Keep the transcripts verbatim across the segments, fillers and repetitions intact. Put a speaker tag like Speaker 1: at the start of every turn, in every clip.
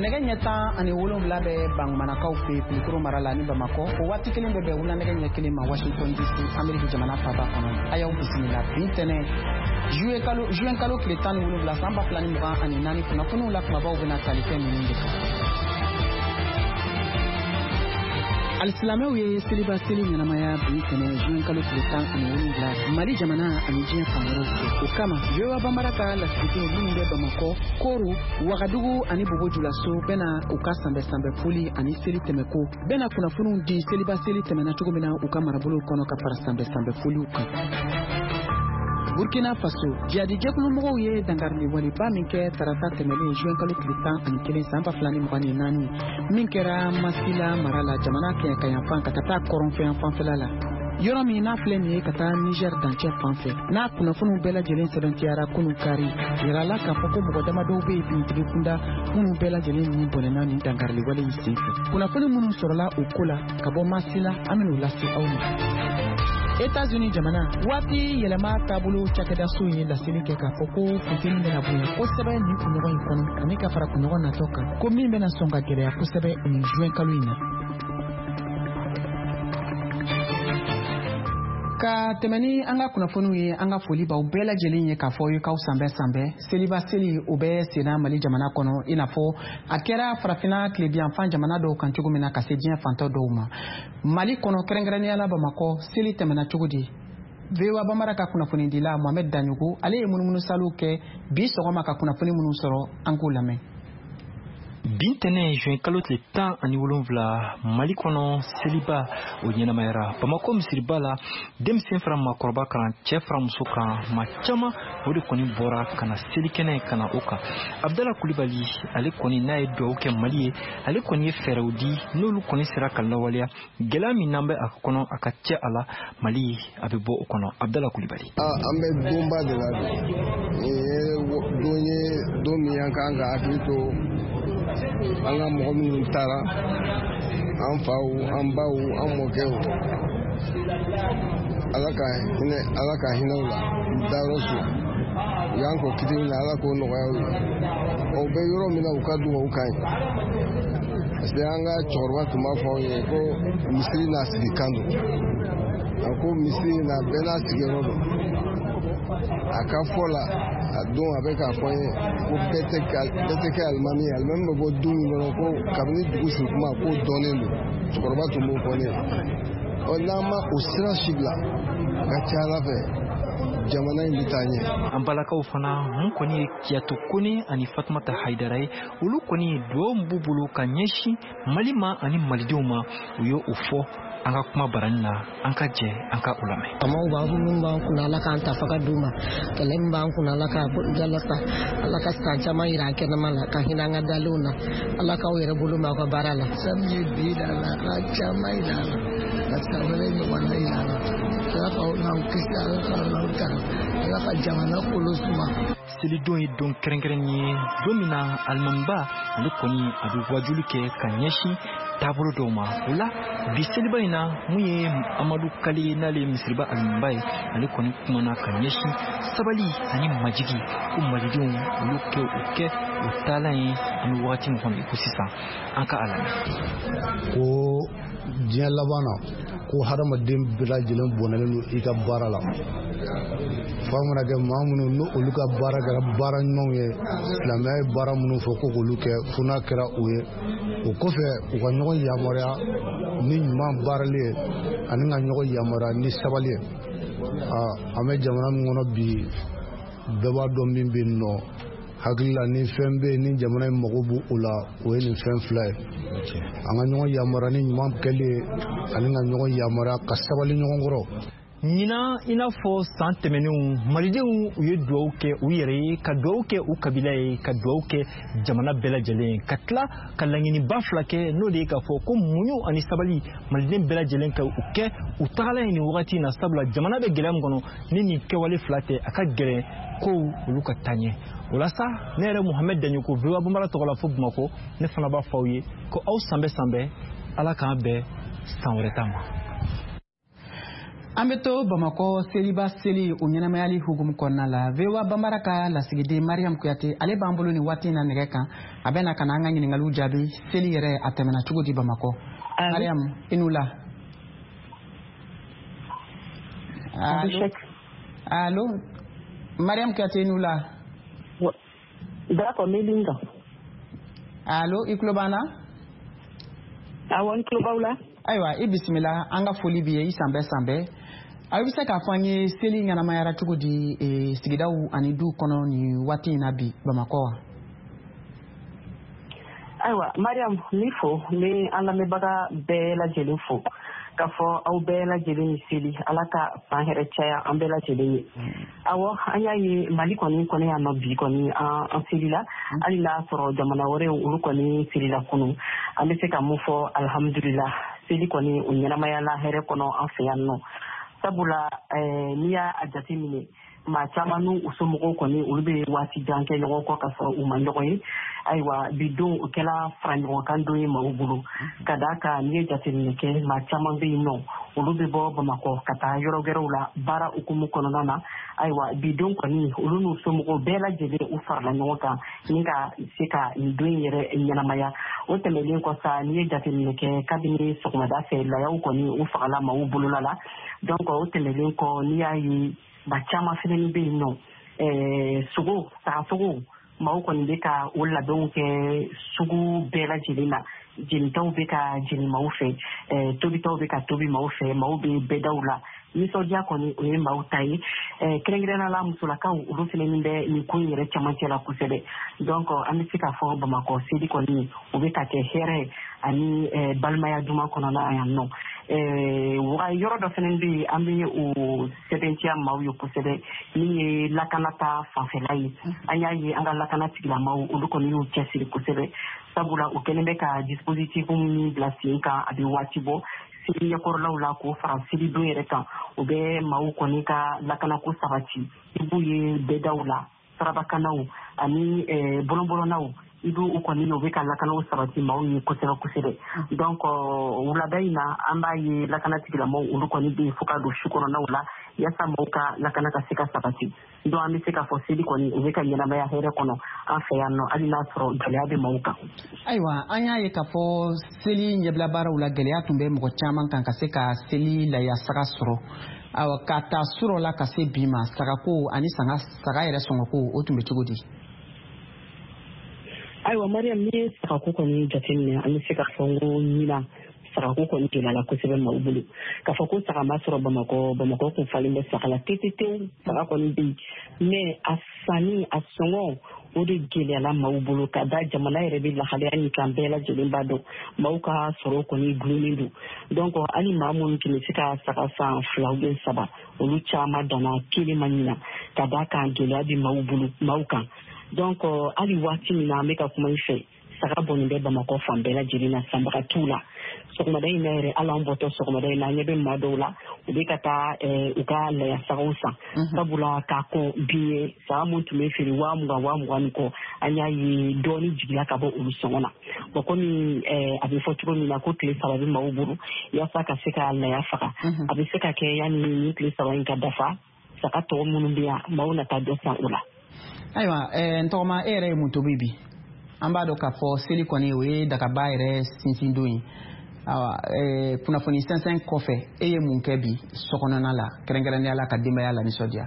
Speaker 1: nɛgɛ ɲɛ tan ani wolonwula bɛ Bangmanakaw fɛ Kulukoro mara la ni Bamakɔ o waati kelen bɛ bɛn wula nɛgɛ ɲɛ kelen ma Washington D C Amérique jamana faaba kɔnɔ a y'aw bisimila bi ntɛnɛn juillet kalo juin kalo tile tan ni wolonwula san ba fila ni mugan ani naani kunnafoniw la kumabaw bɛna tali kɛ ninnu de kan. Alisilamɛw ye seliba seli ɲɛnamaya bi ntɛnɛn juin kalo tile tan ani wolonwula Mali jamana ani diɲɛ fan wɛrɛw fɛ o kama V O A Banbara ka lasigidenw minnu bɛ Bamakɔ, Koro, Wagadugu ani Bogojulaso bɛna u ka sanbɛ sanbɛ foli ani seli tɛmɛko bɛna kunnafoniw di seliba seli tɛmɛna cogo min na u ka marabolow kɔnɔ ka fara sanbɛ sanbɛ foliw kan. Burkina Faso jadi jɛkulumɔgɔw ye dangarili waliba min kɛ tarata tɛmɛlen juin kalo tile tan ani kelen san ba fila ni mugan ni naani min kɛra Masila mara la jamana kɛɲɛ ka yanfan ka taa kɔrɔnfɛn fanfɛla la yɔrɔ min n'a filɛ nin ye ka taa Niger dancɛ fan fɛ n'a kunnafoniw bɛɛ lajɛlen sɛbɛntiyara kunu kari yirala k'a fɔ ko mɔgɔ damadɔw bɛ finitigi kunda minnu bɛɛ lajɛlen ni bɔnɛna ni dangarili wale in sen fɛ kunnafoni minnu sɔrɔla o ko la ka bɔ Masila an bɛn'u lase aw ma. États-Unis jamana waati yɛlɛma taabolo cakɛdaso ye laseli kɛ k'a fɔ ko funteni bɛna bonya kosɛbɛ nin kunɲɔgɔn in kɔnɔ ani ka fara kunɲɔgɔn natɔ kan ko min bɛna sɔn ka gɛlɛya kosɛbɛ nin juin kalo in na. Ka tɛmɛ ni an ka kunnafoniw ye an ka foli b'aw bɛɛ lajɛlen ye k'a fɔ ye k'aw sanbɛ sanbɛ seliba seli o bɛ senna Mali jamana kɔnɔ i n'a fɔ a kɛra farafinna tilebiyanfan jamana dɔw kan cogo min na ka se diɲɛ fantɔ dɔw ma Mali kɔnɔ kɛrɛnkɛrɛnnenya la Bamakɔ seli tɛmɛna cogo di V O A Banbara ka kunnafonidila Mohamed Daɲogo ale ye munumunu saliw kɛ bi sɔgɔma ka kunnafoni minnu sɔrɔ an k'o lamɛn.
Speaker 2: Bi ntɛnɛn juin kalo tile tan ani wolonwula Mali kɔnɔ seliba o ɲɛnamayara Bamakɔ misiriba la denmisɛn fara maakɔrɔba kan cɛ fara muso kan maa caman o de kɔni bɔra ka na selikɛnɛ ka na o kan Abdala Kulibali ale kɔni n'a ye dugawu kɛ Mali ye ale kɔni ye fɛɛrɛw di n'olu kɔni sera ka lawaleya gɛlɛya min n'an bɛ a kɔnɔ a ka cɛ a la Mali a bɛ bɔ o kɔnɔ Abdala Kulibali.
Speaker 3: An bɛ donba de la nin ye don ye don min an kan ka hakili to an ka mɔgɔ minnu taara an faw an baw an mɔkɛw ala ka hinɛ ala ka hinɛw la dayɔrɔ su u y'an kɔ kiti min na ala k'o nɔgɔya u ye o bɛ yɔrɔ min na u ka dugawu ka ɲi parce que an ka cɛkɔrɔba tun b'a fɔ ye ko misiri n'a sigi kan don a ko misiri na bɛɛ n'a sigiyɔrɔ don a ka fɔ la a don a bɛ k'a fɔ ye ko bɛɛ tɛ kɛ alimami ye alimami bɛ bɔ du min kɔnɔ ko kabini dugu sigi kuma ko dɔnnen don cɛkɔrɔba tun b'o fɔ ne ye ɔ n'an ma o sira si bila a ka ca ala fɛ jamana in bɛ taa ɲɛ.
Speaker 2: An balakaw fana mun kɔni ye Kiyatu Kone ani Fatumata Haidara ye olu kɔni ye dugawu min b'u bolo ka ɲɛsin Mali ma ani malidenw ma u ye o fɔ an ka kuma barani na an ka jɛ an ka o lamɛn.
Speaker 4: Amaw b'a minnu b'an kunna ala k'an ta faga d'u ma kɛlɛ min b'an kunna ala k'a jalasa ala ka san caman yira an kɛnɛma la ka hinɛ an ka dalenw na ala k'aw yɛrɛ bolo ma aw ka baara la. Sani ye bi da la ala caman yira a la ka san wɛrɛ ɲɔgɔn na yira a la ala k'aw n'aw kisi ala k'aw n'aw tanga ala ka jamana kolo suma.
Speaker 2: Selidon ye don kɛrɛnkɛrɛn ye don min na alimamiba ale kɔni a bɛ wajuli kɛ ka ɲɛsin taabolo dɔw ma o la bi seliba in na mun ye Amadu Kale n'ale misiriba alimamiba ye ale kɔni kumana ka ɲɛsin sabali ani majigi ko malidenw olu kɛ o kɛ o taalan ye an bɛ wagati min kɔnɔ ko sisan an ka a lamɛn.
Speaker 5: Ko diɲɛ laban na ko hadamaden bɛɛ lajɛlen bɔnɛlen don i ka baara la f'a mana kɛ maa minnu n'o olu ka baara kɛra baara ɲumanw ye silamɛya ye baara minnu fɔ ko k'olu kɛ fo n'a kɛra o ye o kɔfɛ u ka ɲɔgɔn yamaruya ni ɲuman baarali ye ani ka ɲɔgɔn yamaruya ni sabali ye an bɛ jamana min kɔnɔ bi bɛɛ b'a dɔn min bɛ yen nɔ hakili la ni fɛn bɛ yen ni jamana in mago b'o o la o ye nin fɛn fila ye an ka ɲɔgɔn yamaruya ni ɲuman kɛli ye ani ka ɲɔgɔn yamaruya ka sabali ɲɔgɔn kɔrɔ.
Speaker 2: Ɲina i n'a fɔ san tɛmɛnenw malidenw u ye dugawu kɛ u yɛrɛ ye ka dugawu kɛ u kabila ye ka dugawu kɛ jamana bɛɛ lajɛlen ka tila ka laɲiniba fila kɛ n'o de ye k'a fɔ ko muɲu ani sabali maliden bɛɛ lajɛlen ka u kɛ u tagala nin wagati na sabula jamana bɛ gɛlɛya min kɔnɔ ni nin kɛwale fila tɛ a ka gɛlɛn ko olu ka taa ɲɛ o la sa ne yɛrɛ Mohamed Daɲogo V O A Banbara tɔgɔ la fo Bamakɔ ne fana b'a fɔ aw ye ko aw sanbɛ sanbɛ ala k'an bɛn san wɛrɛ ta ma.
Speaker 1: Ambeto Bamako Seliba Seli o ɲɛnamayali hukumu kɔnɔna la V O A Banbara ka lasigiden Mariam Kuyate ale b'an bolo nin waati na nɛgɛ kan a bɛna ka na an ka ɲininkaliw jaabi seli yɛrɛ a tɛmɛna cogo di Bamakɔ. Mariam i n'u la. Allo allo Mariam Kuyate i n'u la.
Speaker 6: D'accord Melinga.
Speaker 1: Allo i tulo b'an na.
Speaker 6: Awɔ n tulo b'aw la.
Speaker 1: Ayiwa i bisimila an ka foli b'i ye i san bɛɛ san bɛɛ. A bɛ se k'a fɔ an ye seli ɲɛnamayara cogo di sigidaw ani duw kɔnɔ ni waati in na bi Bamakɔ wa?
Speaker 6: Ayiwa Mariam ni fo ni an lamɛnbaga bɛɛ lajɛlen fo k'a fɔ aw bɛɛ lajɛlen ni seli Ala ka san hɛrɛ caya an bɛɛ lajɛlen ye. Awɔ an y'a ye Mali kɔni kɔni yan nɔ bi kɔni an seli la hali n'a sɔrɔ jamana wɛrɛw olu kɔni seli la kunun an bɛ se ka mun fɔ alhamdulila seli kɔni o ɲɛnamayala hɛrɛ kɔnɔ an fɛ yan nɔ. Sabula n'i y'a jate minɛ maa caman n'u somɔgɔw kɔni olu bɛ waati jan kɛ ɲɔgɔn kɔ ka sɔrɔ u ma ɲɔgɔn ye. Ayiwa bi don o kɛla fara ɲɔgɔnkan don ye maaw bolo ka d'a kan n'i ye jateminɛ kɛ maa caman bɛ yen nɔ olu bɛ bɔ Bamakɔ ka taa yɔrɔ wɛrɛw la baara hukumu kɔnɔna na. Ayiwa bi don kɔni olu n'u somɔgɔw bɛɛ lajɛlen u farala ɲɔgɔn kan ni ka se ka nin don yɛrɛ ɲɛnamaya. O tɛmɛnen kɔ sa n'i ye jateminɛ kɛ kabini sɔgɔmada fɛ layaw kɔni u fagala maaw bolola la. Donc o tɛmɛnen kɔ n'i y'a ye maa caman fana bɛ yen nɔ ɛɛ sogo sagasogo maaw kɔni bɛ ka o labɛnw kɛ sugu bɛɛ lajɛlen na. Jenitaw bɛ ka jeni maaw fɛ tobitaw bɛ ka tobi maaw fɛ maaw bɛ bɛdaw la. Nisɔndiya kɔni o ye maaw ta ye kɛrɛnkɛrɛnnenya la musolakaw olu fana bɛ nin ko in yɛrɛ camancɛ la kosɛbɛ. Donc an bɛ se k'a fɔ Bamakɔ seli kɔni o bɛ ka kɛ hɛrɛ ani balimaya duman kɔnɔna yan nɔ. Wa yɔrɔ dɔ fana bɛ yen an bɛ o sɛbɛntiya maaw ye kosɛbɛ min ye lakanata fanfɛla ye. An y'a ye an ka lakana tigilamaaw olu kɔni y'u cɛsiri kosɛbɛ sabula u kɛlen bɛ ka dispositif min bila sen kan a bɛ waati bɔ seli ɲɛkɔrɔlaw la k'o fara seli don yɛrɛ kan o bɛ maaw kɔni ka lakanako sabati i b'u ye bɛdaw la sarabakanaw ani bɔlɔnbɔlɔnnaw i b'u kɔni u bɛ ka lakanaw sabati maaw ye kosɛbɛ kosɛbɛ. Donc wulada in na an b'a ye lakana tigilamaaw olu kɔni bɛ yen fo ka don su kɔnɔnaw la yaasa maaw ka lakana ka se ka sabati. Donc an bɛ se k'a fɔ seli kɔni u bɛ ka ɲɛnamaya hɛrɛ kɔnɔ an fɛ yan nɔ hali n'a sɔrɔ gɛlɛya bɛ maaw kan.
Speaker 1: Ayiwa an y'a ye k'a fɔ seli ɲɛbila baaraw la gɛlɛya tun bɛ mɔgɔ caman kan ka se ka seli laya saga sɔrɔ. Awɔ ka taa surɔ la ka se bi ma sagako ani saga yɛrɛ sɔngɔko o tun bɛ cogo di?
Speaker 6: Ayiwa Mariam n'i ye sagako kɔni jateminɛ an bɛ se k'a fɔ n ko ɲinan sagako kɔni gɛlɛyala kosɛbɛ maaw bolo k'a fɔ ko saga ma sɔrɔ Bamakɔ Bamakɔ kun falen bɛ saga la tetetewu saga kɔni bɛ yen mais a sanni a sɔngɔ o de gɛlɛyala maaw bolo ka da jamana yɛrɛ bɛ lahalaya min kan bɛɛ lajɛlen b'a dɔn maaw ka sɔrɔ kɔni gulonnen don. Donc hali maa minnu tun bɛ se ka saga san fila ou saba olu caman danna kelen ma ɲina ka da kan gɛlɛya bɛ maaw bolo maaw kan. Donc hali waati min na an bɛ ka kuma i fɛ saga bɔnnen bɛ Bamakɔ fan bɛɛ lajɛlen na sanbaga t'u la. Sɔgɔmada in na yɛrɛ hali an bɔtɔ sɔgɔmada in na an ɲɛ bɛ maa dɔw la u bɛ ka taa u ka laya sagaw san sabula k'a kɔn bi ye saga mun tun bɛ feere waa mugan waa mugan ni kɔ an y'a ye dɔɔni jigila ka bɔ olu sɔngɔ na. Bon komi a bɛ fɔ cogo min na ko tile saba bɛ maaw bolo yaasa ka se ka laya faga a bɛ se ka kɛ yanni ni tile saba in ka dafa saga tɔgɔ minnu bɛ yan maaw na taa dɔ san o la.
Speaker 1: Ayiwa n tɔgɔma e yɛrɛ ye mun tobi bi an b'a dɔn k'a fɔ seli kɔni o ye dagaba yɛrɛ sinsin don ye. Awa kunnafoni sɛnsɛn kɔfɛ e ye mun kɛ bi sokɔnɔna la kɛrɛnkɛrɛnnenya la ka denbaya la nisɔndiya?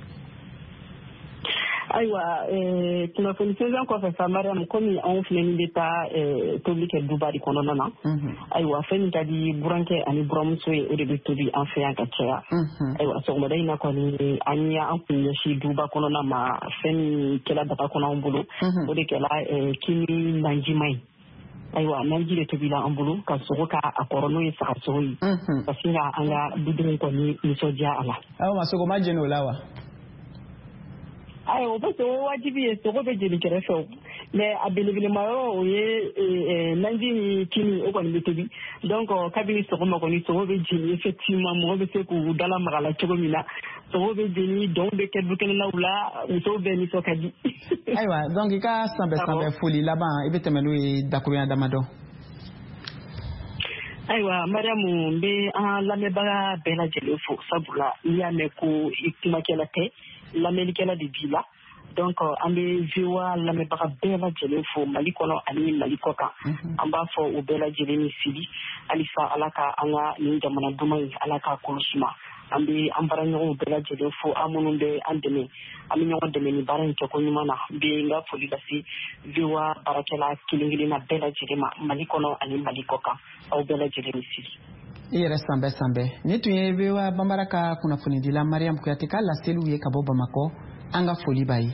Speaker 6: Ayiwa kunnafoni sɛnsɛn kɔfɛ sa Mariam komi anw filɛ nin bɛ taa tobili kɛ duba de kɔnɔna na ayiwa fɛn min ka di burankɛ ani buramuso ye o de bɛ tobi an fɛ yan ka caya. Ayiwa sɔgɔmada in na kɔni an ye an kun ɲɛsin duba kɔnɔna ma fɛn min kɛla daga kɔnɔ an bolo o de kɛla kini najima ye. Ayiwa naji de tobila an bolo ka sogo ka a kɔrɔ n'o ye sagasogo ye ka se ka an ka dudenw kɔni nisɔndiya a la.
Speaker 1: Ayiwa sogo ma jeni o la wa?
Speaker 6: Ayiwa o bɛ sogo wajibi ye sogo bɛ jeni kɛrɛfɛ mais a belebelema yɔrɔ o ye naji ni kini o kɔni bɛ tobi donc kabini sɔgɔma kɔni sogo bɛ jeni effectivement mɔgɔ bɛ se k'u dalamaga la cogo min na sogo bɛ jeni dɔw bɛ kɛ dukɛnɛnaw la musow bɛɛ nisɔn ka di.
Speaker 1: Ayiwa donc i ka sanbɛ sanbɛ foli laban i bɛ tɛmɛ n'o ye dakurunya damadɔ.
Speaker 6: Aywa Mariamu be an lamɛbaga bɛɛ lajɛlen fo sabula n'i y'a mɛn ko i kumakɛla tɛ lamɛnnikɛla de b'i la donc an bɛ V O A lamɛbaga bɛɛ lajɛlen fo Mali kɔnɔ ani Mali kɔ kan an b'a fɔ o bɛɛ lajɛlen ni sili halisa Ala ka an ka nin jamana duman in Ala ka kɔlɔsima an bɛ an baaraɲɔgɔnw bɛɛ lajɛlen fo an minnu bɛ an dɛmɛ an bɛ ɲɔgɔn dɛmɛ ni baara in kɛko ɲuman na n bɛ n ka foli lase V O A baarakɛla kelen kelenna bɛɛ lajɛlen ma Mali kɔnɔ ani Mali kɔ kan aw bɛɛ lajɛlen ni sili.
Speaker 1: I yɛrɛ sanbɛ sanbɛ ni tun ye V O A banbara ka kunnafonidila Mariam Kuyate ka laseliw ye ka bɔ Bamakɔ an ka foli b'a ye.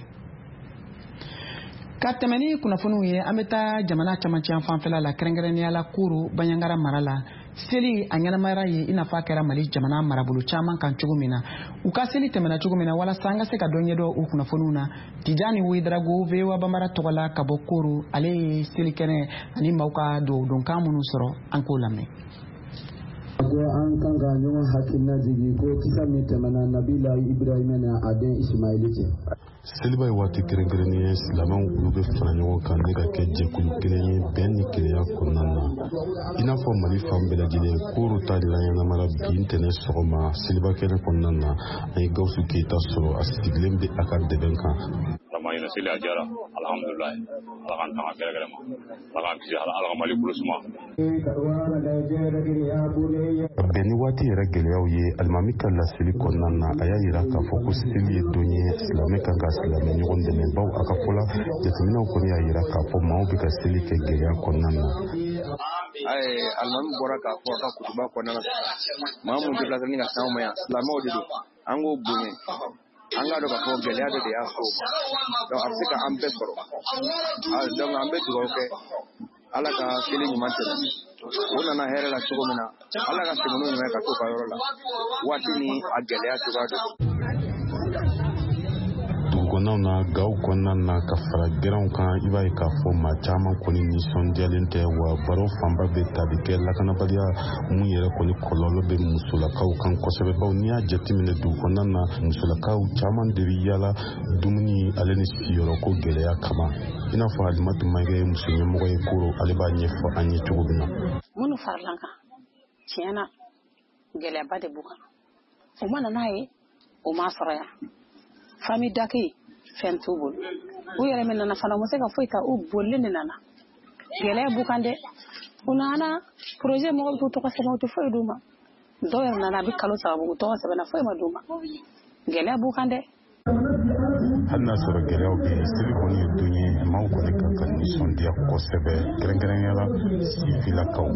Speaker 1: Ka tɛmɛ ni kunnafoniw ye an bɛ taa jamana camancɛ fanfɛla la kɛrɛnkɛrɛnnenya la Koro Baɲangara mara la seli a ɲɛnamaya ye i n'a fɔ a kɛra Mali jamana marabolo caman kan cogo min na u ka seli tɛmɛna cogo min na walasa an ka se ka dɔ ɲɛdɔn u kunnafoniw na Tijani Wederago V O A banbara tɔgɔ la ka bɔ Koro ale ye seli kɛnɛ ani maaw ka dɔnkkan minnu sɔrɔ an k'o lamɛn.
Speaker 7: An kan ka ɲɔgɔn hakilina jigi ko kisa min tɛmɛna Nabila Ibrahima n'a a den Ismaili cɛ.
Speaker 8: Seliba ye waati kɛrɛnkɛrɛnnen ye silamɛw olu bɛ fara ɲɔgɔn kan ne ka kɛ jɛkulu kelen ye bɛn ni kelenya kɔnɔna na i n'a fɔ Mali fan bɛɛ lajɛlen Koro ta de la ɲɛnamara bi ntɛnɛn sɔgɔma seliba kɛnɛ kɔnɔna na an ye Gawusu Keyita sɔrɔ a sigilen bɛ a ka dɛbɛn kan.
Speaker 9: Mayina seli a diyara alhamdulilayi Ala k'an tanga kɛrɛkɛrɛ ma Ala k'an kisi Ala ka Mali kɔlɔsima.
Speaker 8: Bɛn ni waati yɛrɛ gɛlɛyaw ye alimami ka laseli kɔnɔna na a y'a yira k'a fɔ ko seli ye don ye silamɛ kan ka silamɛ ɲɔgɔn dɛmɛ baw a ka fɔla jateminɛw kɔni y'a yira k'a fɔ maaw bɛ ka seli kɛ gɛlɛya kɔnɔna na.
Speaker 10: Ayi alimami bɔra k'a fɔ a ka kutuba kɔnɔna na maa mun déplacé ni ka s'anw ma yan silamɛw de don an k'o bonya an k'a dɔn k'a fɔ gɛlɛya dɔ de y'a fɔ donc a bɛ se ka an bɛɛ sɔrɔ donc an bɛ dugawu kɛ Ala ka seli ɲuman tɛmɛ o nana hɛrɛ la cogo min na Ala ka segin n'o ɲuman ka to ka yɔrɔ la waati ni a gɛlɛya cogoya dɔ.
Speaker 8: Dugukɔnɔnaw na gaw kɔnɔna na ka fara gɛrɛnw kan i b'a ye k'a fɔ maa caman kɔni nisɔndiyalen tɛ wa baro fanba bɛ tali kɛ lakanabaliya mun yɛrɛ kɔni kɔlɔlɔ bɛ musolakaw kan kosɛbɛ baw n'i y'a jateminɛ dugukɔnɔna na musolakaw caman de bɛ yala dumuni ale ni siyɔrɔko gɛlɛya kama i n'a fɔ Alimatu Mayiga ye muso ɲɛmɔgɔ ye Koro ale b'a ɲɛfɔ an ye cogo min na.
Speaker 11: Minnu farala kan tiɲɛ na gɛlɛyaba de b'u kan o mana n'a ye o m'a sɔrɔ yan famille d'accueil fɛn t'u bolo u yɛrɛ min nana fana u ma se ka foyi ta u bolilen de nana gɛlɛya b'u kan dɛ u nana projet mɔgɔw t'u tɔgɔ sɛbɛn u tɛ foyi d'u ma dɔw yɛrɛ nana a bɛ kalo saba u tɔgɔ sɛbɛnna foyi ma d'u ma gɛlɛya b'u kan dɛ.
Speaker 8: Hali n'a sɔrɔ gɛlɛyaw bɛ yen seli kɔni ye don ye maaw kɔni kan ka nisɔndiya kosɛbɛ kɛrɛnkɛrɛnnenya la sifilakaw.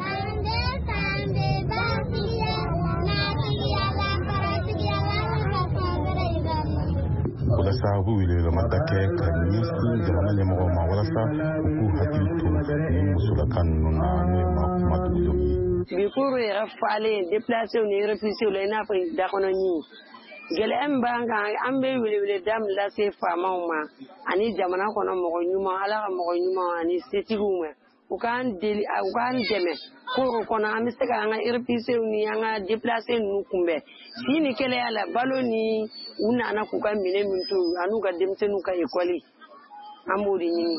Speaker 8: Walasa u bɛ welewelema da kɛ ka ɲɛsin jamana ɲɛmɔgɔw ma walasa u k'u hakili to ni musolaka ninnu na n'o ye maa kuma dugulenw ye.
Speaker 12: Bi Koro yɛrɛ falen déplacé ni refusé la i n'a fɔ dakɔnɔ ɲin gɛlɛya min b'an kan an bɛ welewele da min lase faamaw ma ani jamana kɔnɔ mɔgɔ ɲuman Ala ka mɔgɔ ɲuman ani setigiw ma u k'an deli u k'an dɛmɛ Koro kɔnɔ an bɛ se ka an ka refusé ni an ka déplacé ninnu kunbɛn si ni kɛlɛya la balo ni u nana k'u ka minɛ min to an'u ka denmisɛnninw ka école an b'o de ɲini.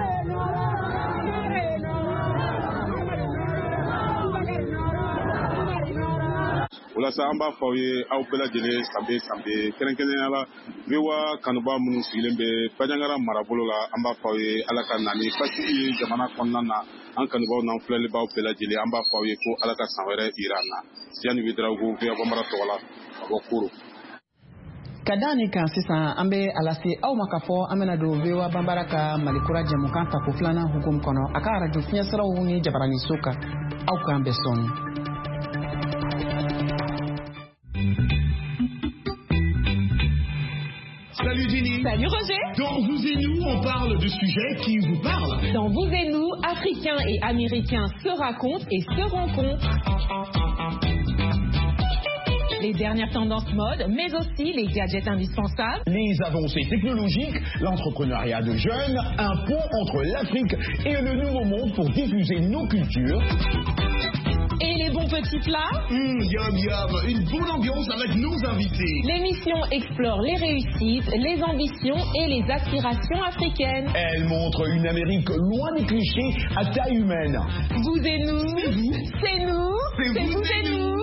Speaker 9: Walasa an b'a fɔ aw ye aw bɛɛ lajɛlen sanbe sanbe kɛrɛnkɛrɛnnenya la V O A kanuba minnu sigilen bɛ Baɲangara marabolo la an b'a fɔ aw ye Ala ka na ni basigi ye jamana kɔnɔna na an kanubaw n'an filɛlibaw bɛɛ lajɛlen an b'a fɔ aw ye ko Ala ka san wɛrɛ jira an na Tijani Wederago V O A banbara tɔgɔ la ka bɔ Koro.
Speaker 1: Ka da nin kan sisan an bɛ a lase aw ma k'a fɔ an bɛna don V O A banbara ka Mali kura jɛmukan ta ko filanan hukumu kɔnɔ a ka arajo fiɲɛsiraw ni Jabaranin so kan aw k'an bɛɛ sɔni.
Speaker 13: Salut Jenny.
Speaker 14: Salut Roger.
Speaker 13: Dans Vous et Nous, on parle de sujets qui vous parlent.
Speaker 14: Dans Vous et Nous, Africains et Américains se racontent et se rencontrent. Les dernières tendances mode, mais aussi les gadgets indispensables.
Speaker 13: Les avancées technologiques, l'entrepreneuriat de jeunes, un pont entre l'Afrique et le Nouveau Monde pour diffuser nos cultures.
Speaker 14: Et les bons petits plats.
Speaker 13: Hum, yum yum, une bonne ambiance avec nos invités.
Speaker 14: L'émission explore les réussites, les ambitions et les aspirations africaines.
Speaker 13: Elle montre une Amérique loin des clichés à taille humaine.
Speaker 14: Vous et nous, c'est nous, c'est vous et nous.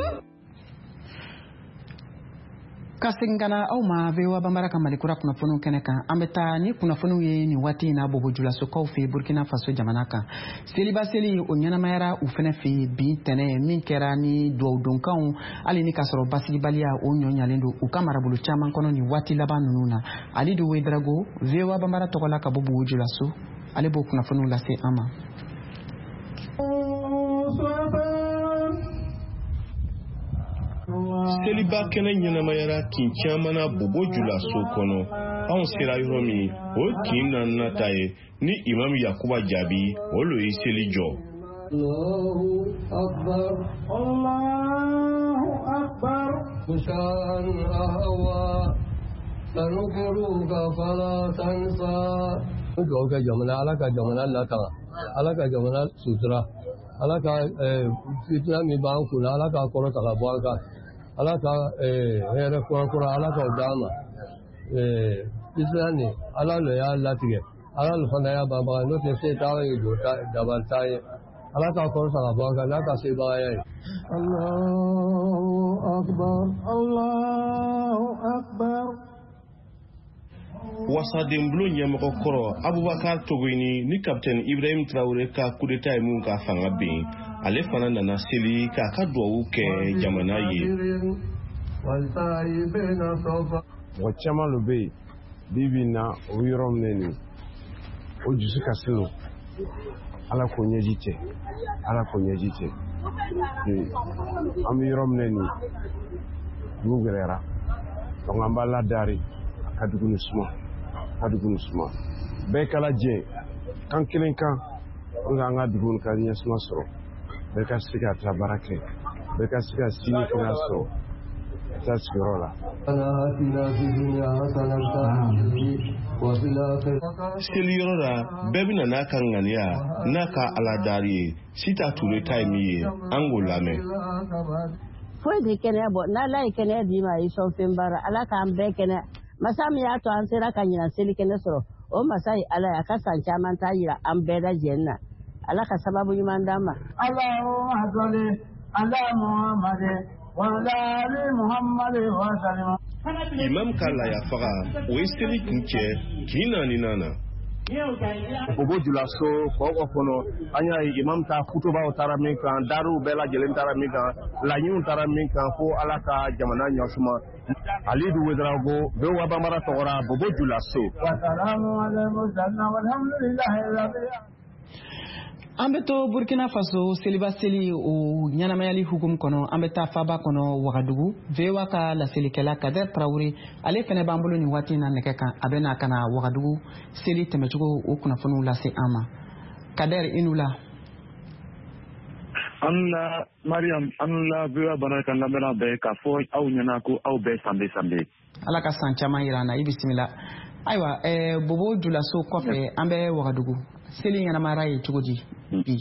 Speaker 1: Kasingana au ma vewa bambara kama likura kuna funu keneka ambeta ni kuna funu ye ni wati na bobo jula so kofi Burkina Faso jamanaka seliba seli onyana mayara ufene fi bi tene min kera ni do donkan ali ni kasoro basigi balia onyonya lendo ukamara bulu chama kono ni wati labanu nuna ali do wedrago vewa bambara tokola ka bobo jula so ali bo kuna funu la se ama
Speaker 15: Seliba kene ɲɛnamayara kin caman na bobo jula so kɔnɔ anw sera yɔrɔ min o kin na ta ye ni imam Yakuba jaabi o lo ye seli jɔ.
Speaker 7: Allahu akbar Allahu akbar mushan ahwa sanukuruka fala tansa. Dugawu kɛ jamana Ala ka jamana latanga Ala ka jamana sutura Ala ka fitina min b'an kunna Ala ka kɔrɔta ka bɔ an kan Ala ka hɛrɛ kura Ala ka d'a ma fitina nin Ala le y'a latigɛ Ala le fana y'a banbaga n'o tɛ se t'an ye don dabali t'an ye Ala ka kɔrɔta ka bɔ an kan n'a ka sebagaya ye. Allahu akbar Allahu akbar.
Speaker 15: Wasadenbulo ɲɛmɔgɔ kɔrɔ Abubakar Togoini ni Capitaine Ibrahim Traoré ka coup d'état ye mun ka fanga ben ale fana nana seli k'a ka duwawu kɛ jamana ye.
Speaker 8: Mɔgɔ caman lo bɛ yen bi bi in na o yɔrɔ minɛ nin o dusu kasi lo Ala k'o ɲɛji cɛ Ala k'o ɲɛji cɛ an bɛ yɔrɔ minɛ nin dugu gɛlɛyara donc an b'a ladari a ka dugu ni suma a ka dugu ni suma bɛɛ kala jɛ kan kelen kan an ka an ka dugu ka ɲɛsuma sɔrɔ bɛɛ ka se ka taa baara kɛ bɛɛ ka se ka sini kɛnɛya sɔrɔ ka taa sigiyɔrɔ la.
Speaker 15: Seliyɔrɔ la bɛɛ bɛna n'a ka ŋaniya n'a ka aladari ye Sita Ture ta ye min ye an k'o lamɛn.
Speaker 12: Foyi tɛ kɛnɛya bɔ n'Ala ye kɛnɛya d'i ma i sɔn fɛn baara Ala k'an bɛɛ kɛnɛya masa min y'a to an sera ka ɲina seli kɛnɛ sɔrɔ o masa ye Ala ye a ka san caman ta yira an bɛɛ lajɛlen na Ala ka sababu ɲuman d'an ma.
Speaker 7: Allahumma salli ala Muhammad wa ala ali Muhammad wa sallim.
Speaker 15: Imam ka laya faga o ye seli kun cɛ kin naani nana.
Speaker 16: Bobo jula so kɔkɔ kɔnɔ an y'a ye imam ta kutubaw taara min kan daruw bɛɛ lajɛlen taara min kan laɲiniw taara min kan fo Ala ka jamana ɲɔsuma Alidu Wedrago bɛ wabamara tɔgɔra Bobo jula so.
Speaker 1: An bɛ to Burkina Faso seliba seli o ɲanamayali hukumu kɔnɔ an bɛ taa faba kɔnɔ Wagadugu vewa ka laselikɛla Kader Traoré ale fɛnɛ b'an bolo nin waati na nɛgɛ kan a bɛ na ka na Wagadugu seli tɛmɛcogo o kunnafoniw lase an ma. Kader i n'u la.
Speaker 17: An la Mariam an la vewa bana kan lamɛnna bɛɛ k'a fɔ aw ɲɛna ko aw bɛɛ sanbe sanbe.
Speaker 1: Ala ka san caman yira an na i bisimila. Ayiwa ɛɛ Bobo Julaso kɔfɛ an bɛ Wagadugu seli ɲɛnamayara ye cogo di bi?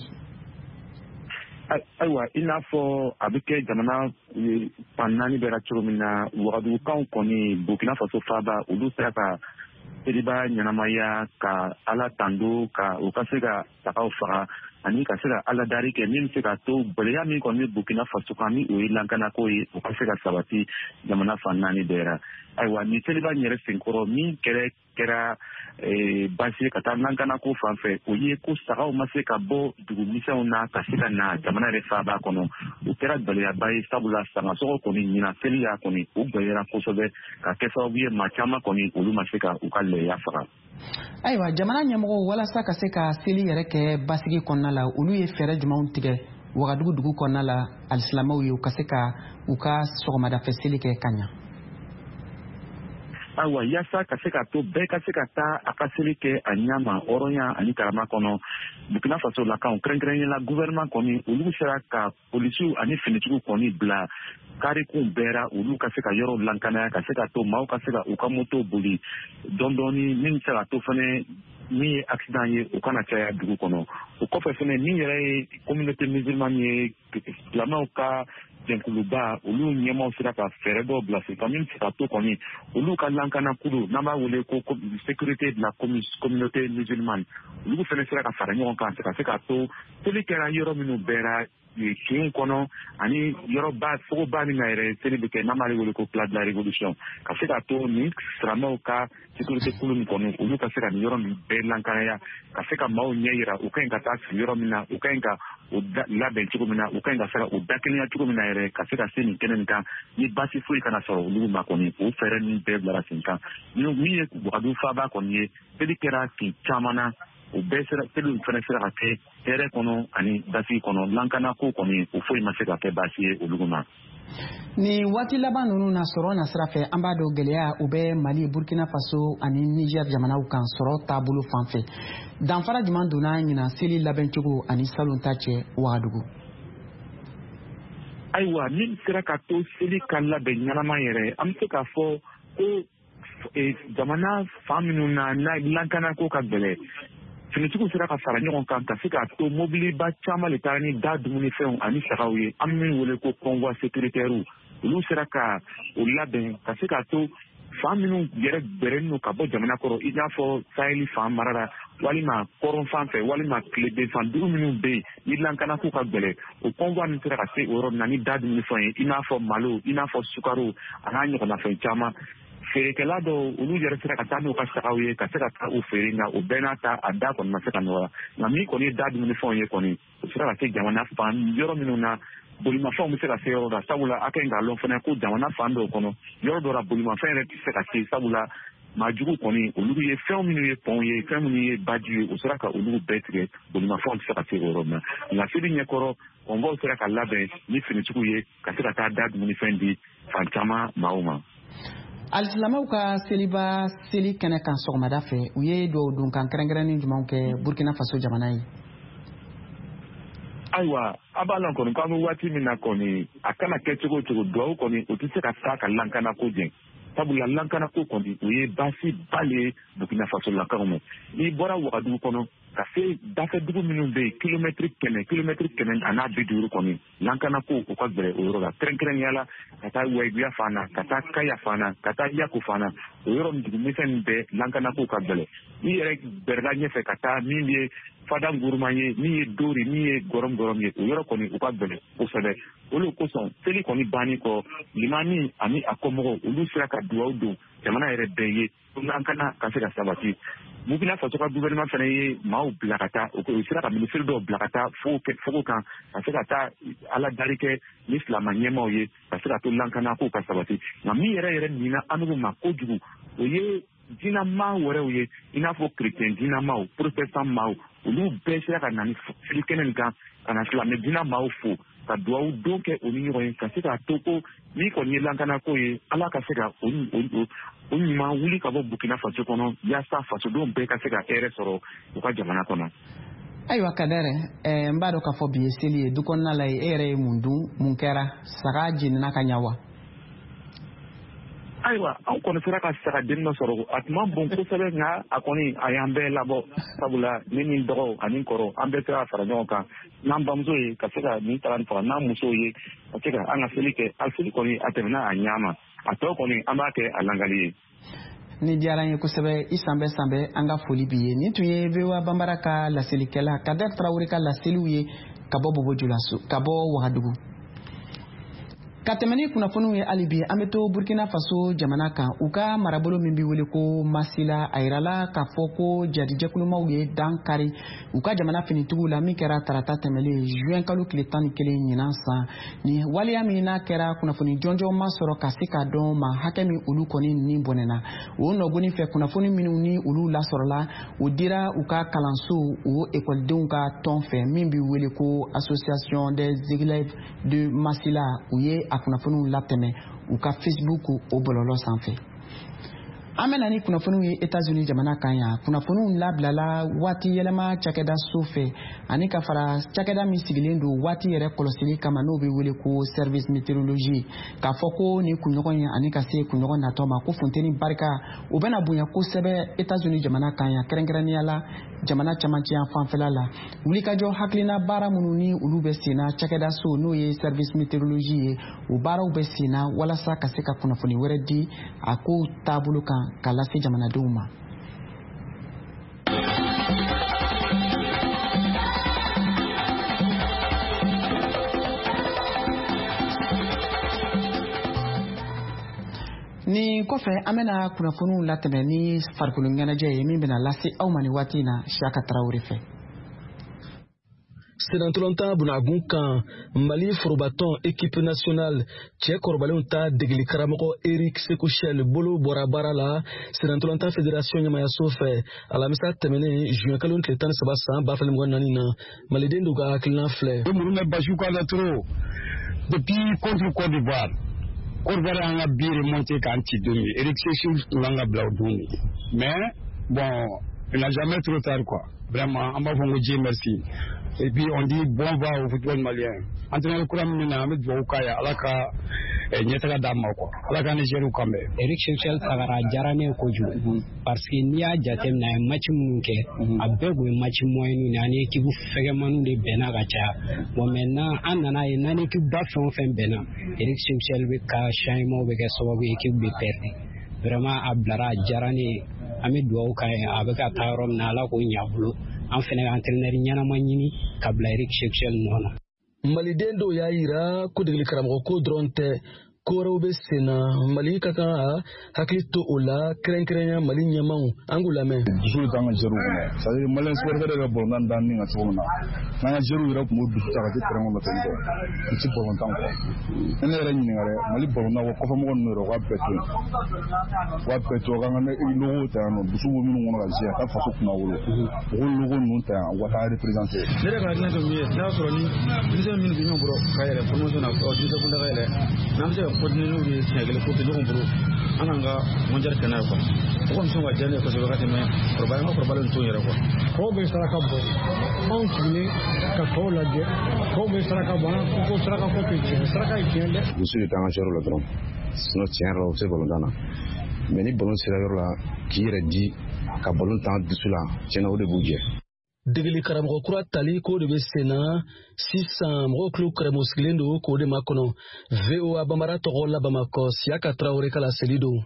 Speaker 17: Ayiwa i n'a fɔ a bɛ kɛ jamana fan naani bɛɛ la cogo min na Wagadugukanw kɔni Burkina Faso faaba olu sera ka seliba ɲɛnamaya ka Ala tando ka u ka se ka sagaw faga ani ka se ka aladari kɛ min bɛ se ka to gɛlɛya min kɔni bɛ Burkina Faso kan ni o ye lakanako ye u ka se ka sabati jamana fan naani bɛɛ la. Ayiwa ni seliba in yɛrɛ senkɔrɔ min kɛra kɛra basi ka taa lankanako fan fɛ o ye ko sagaw ma se ka bɔ dugumisɛnw na ka se ka na jamana yɛrɛ faaba kɔnɔ o kɛra gɛlɛyaba ye sabula sangasɔgɔ kɔni ɲina seli y'a kɔni o gɛlɛyara kosɛbɛ ka kɛ sababu ye maa caman kɔni olu ma se ka u ka lɛya faga.
Speaker 1: Ayiwa jamana ɲɛmɔgɔw walasa ka se ka seli yɛrɛ kɛ basigi kɔnɔna la olu ye fɛɛrɛ jumɛnw tigɛ Wagadugu dugu kɔnɔna la alisilamɛw ye u ka se ka u ka sɔgɔmadafɛ seli kɛ ka ɲa.
Speaker 17: Ayiwa yaasa ka se ka to bɛɛ ka se ka taa a ka seli kɛ a ɲa ma hɔrɔnya ani karama kɔnɔ Burkina Faso la kan kɛrɛnkɛrɛnnen la gouvernement kɔni olu sera ka polisiw ani finitigiw kɔni bila karikun bɛɛra olu ka se ka yɔrɔ lankanaya ka se ka to maaw ka se ka u ka moto boli dɔɔni dɔɔni min bɛ se ka to fɛnɛ min ye accident ye u kana caya dugu kɔnɔ o kɔfɛ fɛnɛ min yɛrɛ ye communauté musulmane ye silamɛw ka jɛnkuluba olu ɲɛmaw sera ka fɛɛrɛ dɔw bila sen kan min bɛ se ka to kɔni olu ka lankana kulu n'an b'a wele ko sécurité de la communauté musulmane olu fɛnɛ sera ka fara ɲɔgɔn kan ka se ka to seli kɛra yɔrɔ minnu bɛɛra kinw kɔnɔ ani yɔrɔba fogoba min na yɛrɛ seli bɛ kɛ n'an b'ale wele ko place de la révolution ka se ka to nin silamɛw ka sécurité kulu min kɔni olu ka se ka nin yɔrɔ min bɛɛ lankanaya ka se ka maaw ɲɛ yira u ka ɲi ka taa sigi yɔrɔ min na u ka ɲi ka o labɛn cogo min na u ka ɲi ka se ka o dakɛnɛya cogo min na yɛrɛ ka se ka se nin kɛnɛ nin kan ni baasi foyi kana sɔrɔ olu ma kɔni o fɛɛrɛ nin bɛɛ bilara sen kan min ye wagadu faaba kɔni ye seli kɛra kin caman na o bɛɛ sera seli fɛnɛ sera ka kɛ hɛrɛ kɔnɔ ani basigi kɔnɔ lankana ko kɔni o foyi ma se ka kɛ baasi ye olu ma.
Speaker 1: Ni waati laban ninnu na sɔrɔ na sira fɛ an b'a dɔn gɛlɛya u bɛ Mali, Burkina Faso ani Niger jamanaw kan sɔrɔ taabolo fan fɛ. Danfara jumɛn donna ɲina seli labɛncogo ani salon ta cɛ Wagadugu?
Speaker 17: Ayiwa min sera ka to seli ka labɛn ɲɛnama yɛrɛ an bɛ se k'a fɔ ko jamana fan minnu na lankana ko ka gɛlɛ finitigiw sera ka fara ɲɔgɔn kan ka se k'a to mobiliba caman le taara ni da dumunifɛnw ani sagaw ye an min wele ko convoi sécuritaire olu sera ka o labɛn ka se k'a to fan minnu yɛrɛ bɛrɛnnen don ka bɔ jamana kɔrɔ i n'a fɔ saheli fan mara la walima kɔrɔn fan fɛ walima tileben fan dugu minnu bɛ yen ni lankana ko ka gɛlɛ o convoi min sera ka se o yɔrɔ min na ni da dumunifɛn ye i n'a fɔ malo i n'a fɔ sukaro a n'a ɲɔgɔnna fɛn caman feerekɛla dɔw olu yɛrɛ sera ka taa n'u ka sagaw ye ka se ka taa u feere nka o bɛɛ n'a ta a da kɔni ma se ka nɔgɔya nka min kɔni ye da dumunifɛnw ye kɔni o sera ka se jamana fan yɔrɔ minnu na bolimafɛnw bɛ se ka se yɔrɔ la sabula a ka ɲi k'a lɔn fana ko jamana fan dɔw kɔnɔ yɔrɔ dɔ la bolimafɛn yɛrɛ tɛ se ka se sabula maajugu kɔni olu ye fɛn minnu ye pɔn ye fɛn minnu ye baji ye o sera ka olu bɛɛ tigɛ bolimafɛnw tɛ se ka se o yɔrɔ min na nka seli ɲɛkɔrɔ kɔnvɔw sera ka labɛn ni finitigiw ye ka se ka taa da dumunifɛn di fan caman maaw ma.
Speaker 1: Alisilamɛw ka seliba seli kɛnɛ kan sɔgɔmada fɛ u ye dugawu donkan kɛrɛnkɛrɛnnen jumɛn kɛ Burkina Faso jamana ye?
Speaker 17: Ayiwa a b'a la kɔni k'an bɛ waati min na kɔni a kana kɛ cogo o cogo dugawu kɔni o tɛ se ka taa ka lankana ko jɛn sabula lankana ko kɔni o ye baasi ba le ye Burkina Faso lakaw ma n'i bɔra Wagadugu kɔnɔ ka se dafɛ dugu minnu bɛ yen kilomɛtiri kɛmɛ kilomɛtiri kɛmɛ a n'a bi duuru kɔni lankana ko o ka gɛlɛ o yɔrɔ la kɛrɛnkɛrɛnnenya la ka taa Wayiguya fan na ka taa Kaya fan na ka taa Yaku fan na o yɔrɔ nin dugumisɛnnin bɛɛ lankana ko ka gɛlɛ n'i yɛrɛ bɛrɛla ɲɛfɛ ka taa min ye Fada Nguruma ye min ye Dori min ye Gɔrɔm Gɔrɔm ye o yɔrɔ kɔni o ka gɛlɛ kosɛbɛ olu kosɔn seli kɔni bannen kɔ limami ani a kɔmɔgɔw olu sera ka dugawu don jamana yɛrɛ bɛɛ ye lankana ka se ka sabati Burkina Faso ka gouvernement fana ye maaw bila ka taa o sera ka ministre dɔw bila ka taa fogo kan ka se ka taa ala dari kɛ ni silama ɲɛmaw ye ka se ka to lankana ko ka sabati nka min yɛrɛ yɛrɛ ɲina an ma kojugu o ye dinama wɛrɛw ye i n'a fɔ chrétien dinamaw protestant maaw olu bɛɛ sera ka na ni seli kɛnɛ nin kan ka na silamɛ dina maaw fo ka dugawu don kɛ o ni ɲɔgɔn ye ka se k'a to ko min kɔni ye lankana ko ye ala ka se ka o ɲuman wuli ka bɔ Burkina Faso kɔnɔ yaasa fasodenw bɛɛ ka se ka hɛrɛ sɔrɔ u ka jamana kɔnɔ.
Speaker 1: Ayiwa Kadɛrɛ n b'a dɔn k'a fɔ bi ye seli ye du kɔnɔna la e yɛrɛ ye mun dun mun kɛra saga jenina ka ɲa wa?
Speaker 17: Ayiwa an kɔni sera ka saga den dɔ sɔrɔ a tun ma bon kosɛbɛ nka a kɔni a y'an bɛɛ labɔ sabula ne ni n dɔgɔw ani n kɔrɔ an bɛɛ sera ka fara ɲɔgɔn kan n'an bamuso ye ka se ka nin taga nin faga n'an musow ye ka se ka an ka seli kɛ a seli kɔni a tɛmɛna a ɲa ma a tɔ kɔni an b'a kɛ a langali ye.
Speaker 1: Ni diyara n ye kosɛbɛ i san bɛɛ san bɛɛ an ka foli b'i ye nin tun ye V O A Banbara ka laselikɛla Kadɛrɛ Tarawele ka laseliw ye ka bɔ Bobojulaso ka bɔ Wagadugu. Ka tɛmɛ ni kunnafoniw ye hali bi an bɛ to Burkina Faso jamana kan u ka marabolo min bɛ wele ko Masila a yirala k'a fɔ ko jadijɛkulumaw ye dan kari u ka jamana finitigiw la min kɛra tarata tɛmɛlen juin kalo tile tan ni kelen ɲinan san ni waleya min n'a kɛra kunnafoni jɔnjɔn ma sɔrɔ ka se ka dɔn ma hakɛ min olu kɔni ni bɔnɛna o nɔgɔni fɛ kunnafoni minnu ni olu lasɔrɔla o dira u ka kalanso o ekɔlidenw ka tɔn fɛ min bɛ wele ko Association des élèves de Masila u ye a kunnafoniw latɛmɛ u ka Facebook o bɔlɔlɔ sanfɛ. an bɛna ni kunnafoniw ye États-Unis jamana kan yan. Kunnafoniw labilala waati yɛlɛma cakɛda so fɛ ani ka fara cakɛda min sigilen don waati yɛrɛ kɔlɔsili kama n'o bɛ wele ko service météorologie k'a fɔ ko ni kunɲɔgɔn ye ani ka se kunɲɔgɔn natɔ ma ko funteni barika u bɛna bonya kosɛbɛ États-Unis jamana kan yan kɛrɛnkɛrɛnnenya la jamana camancɛ yan fanfɛla la. Wulikajɔ hakilina baara minnu ni olu bɛ senna cakɛda so n'o ye service météorologie ye o baaraw bɛ senna walasa ka se ka kunnafoni wɛrɛ di a ko taabolo kan k'a lase jamanadenw ma. Ni kɔfɛ an bɛna kunnafoniw latɛmɛ ni farikolo ɲɛnajɛ ye min bɛna lase aw ma ni waati in na Siyaka Tarawele fɛ.
Speaker 18: Senatolanta bunagun kan Mali forobatɔn équipe nationale cɛ kɔrɔbalenw ta degeli karamɔgɔ Eric Sekushel bolo bɔra baara la Senatolanta fédération ɲɛmayaso fɛ alamisa tɛmɛnen juin kalo tile tan ni saba san ba fila mugan ni naani na maliden dɔw ka hakilina filɛ.
Speaker 19: Muruna Basuka la trop depuis contre Côte d'Ivoire. Côte d'Ivoire an ka bi remonté kan ci demi Eric Sekushel l'an ka bila o dun mais bon il n'a jamais trop tard quoi vraiment on va vous dire merci. Et puis on dit bon va au football malien. Entraîneur kura min na amid bo kaya alaka nyetaka dama ko. Alaka Nigeria kambe.
Speaker 20: Eric Sekushel tagara jarane ko ju parce que niya jatem na match mun ke abego match moyenu ni ani ki bu fege manu de bena ga cha. Bon maintenant an nana e nani ki ba fon fen bena. Eric Sekushel be ka shaimo be ga so be équipe be perdre. Vraiment ablara jarane amid bo kaya abeka tayrom na ala ko nyabulo. An fɛnɛ ka entraîneur ɲɛnama ɲini ka bila Eric Sekushel nɔ na.
Speaker 18: Maliden dɔw y'a yira ko degeli karamɔgɔ ko dɔrɔn tɛ ko wɛrɛw bɛ sen na Mali ka kan a hakili to o la kɛrɛnkɛrɛnya Mali ɲɛmaw an k'u lamɛn.
Speaker 21: Dusu t'an ka zéro kɔnɔ c'est à dire malien supporter ka bɔlɔntan dan ni ka cogo min na n'an ka zéro yɛrɛ tun b'o dusu ta ka se terrain kɔnɔ ten tɔ u ti bɔlɔntan kɔ ne ne yɛrɛ ɲininka dɛ Mali bɔlɔntan ko kɔfɛmɔgɔ ninnu yɛrɛ u k'a bɛɛ to yen u k'a bɛɛ to k'an ka ne logo ta yan nɔ dusu bɛ minnu kɔnɔ ka se a ka faso kunna wolo u ko logo ninnu ta yan u ka taa représenter.
Speaker 22: Ne yɛrɛ ka hakilina tɛ min ye n'a y'a sɔrɔ ni denmisɛn minnu bɛ ɲɔgɔn bolo ka yɛlɛ formation na denmisɛn kunda ka yɛlɛ n'an bɛ se ka coordonner n'u ye siɲɛ kelen ko tɛ ɲɔgɔn bolo an k'an ka mondial kɛ n'a ye quoi o kɔni sɔn ka diya ne ye kosɛbɛ ka tɛmɛ kɔrɔbalen ka kɔrɔbalen t'o yɛrɛ quoi.
Speaker 23: Tɔw bɛ saraka bɔ anw sigilen ka tɔw lajɛ tɔw bɛ saraka bɔ an ko saraka ko tɛ tiɲɛ saraka ye tiɲɛ dɛ.
Speaker 21: Dusu de t'an ka zéro la dɔrɔn sinon tiɲɛ yɛrɛ la o tɛ ballon tan na mais ni ballon sera yɔrɔ la k'i yɛrɛ di ka ballon tan dusu la tiɲɛna o de b'u jɛ.
Speaker 18: Degeli karamɔgɔ kura tali k'o de bɛ sen na sisan mɔgɔw tulo kɛrɛmu sigilen don k'o de makɔnɔ V O A banbara tɔgɔ la Bamakɔ Siyaka Tarawele ka laseli don.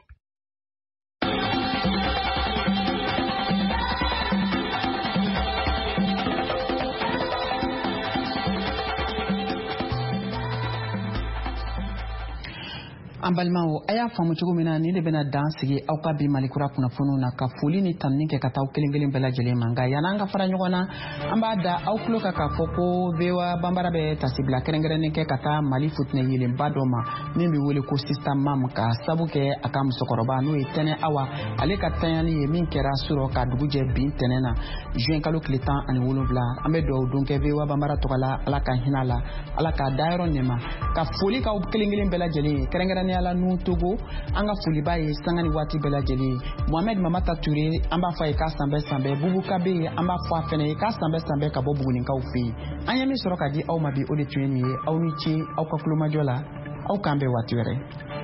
Speaker 1: An balimaw a y'a faamu cogo min na ni de bɛna dan sigi aw ka bi Malikura kunnafoniw na ka foli ni tanuni kɛ ka taa kelen kelen bɛɛ lajɛlen ma nka yan'an ka fara ɲɔgɔn na an b'a da aw tulo kan k'a fɔ ko V O A banbara bɛ tasibila kɛrɛnkɛrɛnnen kɛ ka taa Mali futinɛ yelenba dɔ ma min bɛ wele ko Sista Mam ka sabu kɛ a ka musokɔrɔba n'o ye Tɛnɛ Awa ale ka tanyani ye min kɛra surɔ ka dugu jɛ bin tɛnɛ na juin kalo tile tan ani wolonwula an bɛ dugawu don kɛ V O A banbara tɔgɔ la Ala ka hinɛ la Ala k'a dayɔrɔ nɛɛma ka foli k'aw kelen kelen bɛɛ lajɛlen ye kɛrɛnkɛrɛnnen ala nu Togo an ka foliba ye sanga ni waati bɛɛ lajɛlen Mohamed Mamata Touré an b'a fɔ ye k'a sanbɛ sanbɛ Bubu Kabe an b'a fɔ a fɛnɛ ye k'a sanbɛ sanbɛ ka bɔ Bugunikaw fɛ yen an ye min sɔrɔ ka di aw ma bi o de tun ye nin ye aw ni ce aw ka kulomajɔ la aw k'an bɛn waati wɛrɛ.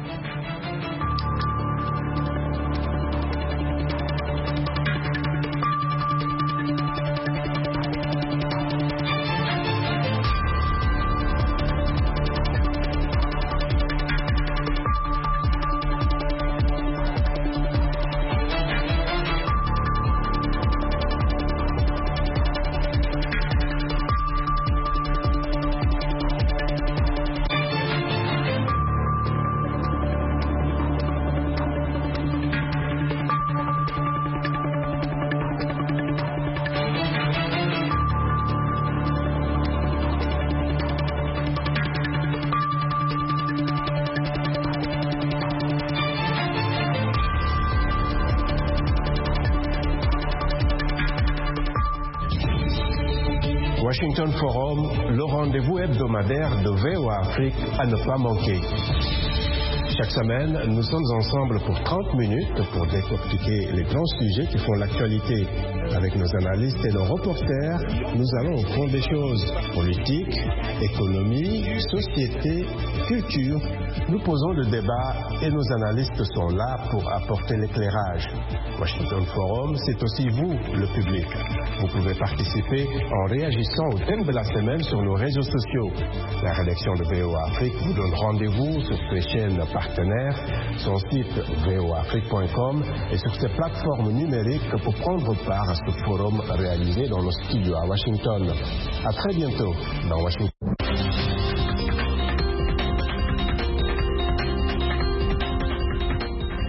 Speaker 24: Washington Forum, le rendez-vous hebdomadaire de V O A Afrique à ne pas manquer.
Speaker 3: Chaque semaine, nous sommes ensemble pour trente minutes pour décortiquer les grands sujets qui font l'actualité. Avec nos analystes et nos reporters, nous allons au fond des choses. Politique, économie, société, culture. Nous posons le débat et nos analystes sont là pour apporter l'éclairage. Washington Forum, c'est aussi vous, le public. Vous pouvez participer en réagissant au thème de la semaine sur nos réseaux sociaux. La rédaction de V O A Afrique vous donne rendez-vous sur ses chaînes partenaires, son site v o afrique point com et sur ses plateformes numériques pour prendre part à ce forum réalisé dans nos studios à Washington. À très bientôt dans Washington.